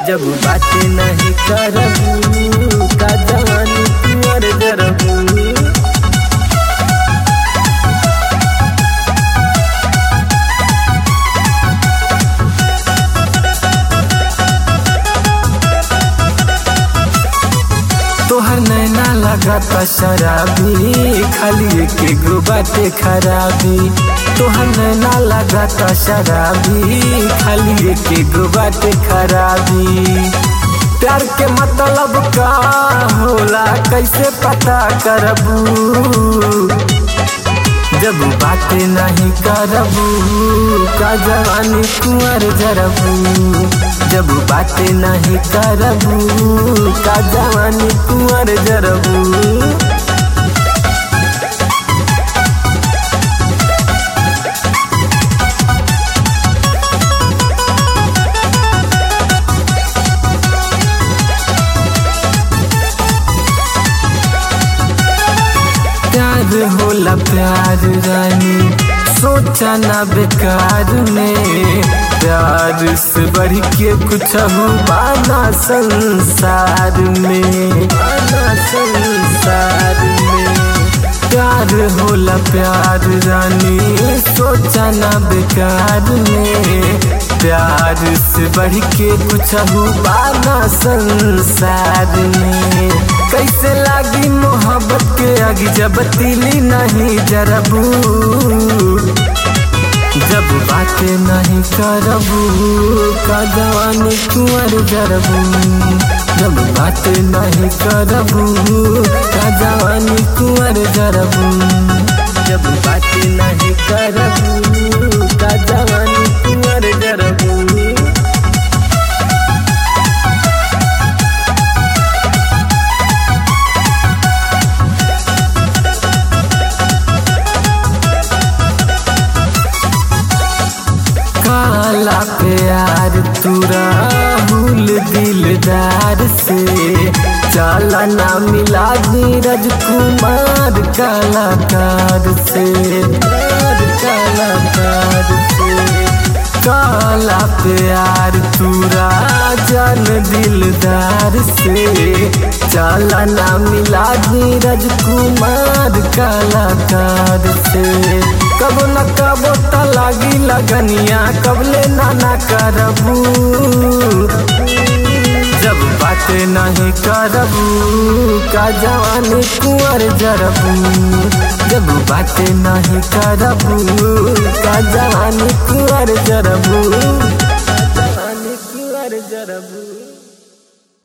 जब बातें नहीं करबू का जवानी कुंवर जरबू। तोहर नैना लगाता शराबी खाली के गो बाटे खराबी। तोहर नैना लगाता शराबी खाली के गो बाटे खराबी। प्यार के मतलब का होला कैसे पता करबू जब बातें नहीं करबू का जवानी कुंवर जरबू। जब बातें नहीं करबू का जवानी कुंवर जरबू। प्यार होला प्यार रानी सोचा ना बेकार में। प्यार से बढ़ के कुछ हो बाना संसार में, बाना संसार में। प्यार होला प्यार रानी सोचा ना बेकार में। प्यार से बढ़ के कुछ हो बाना संसार में। कैसे लागी मोहब्बत के आगे जब तिली नहीं जरबू। जब बातें नहीं करबू का जवानी कुंवर जरबू। जब बातें नहीं करबू का जवानी कुंवर जरबू। जब बातें नहीं करबू का जवानी कुंवर जरबू। काला प्यार तू राहुल दिलदार से। चाला ना मिला नीरज कुमार कलाकार से, कलाकार से। काला प्यार तू राजन दिलदार से। चाला ना मिला नीरज कुमार कलाकार से। कबो न कबो त लागी लगनिया कबले ना करबू जब बातें नहीं करबू का जवानी कुंवर जरबू। जब बातें नहीं करबू का जवानी कुंवर जरबू। जवानी कुंवर जरबू।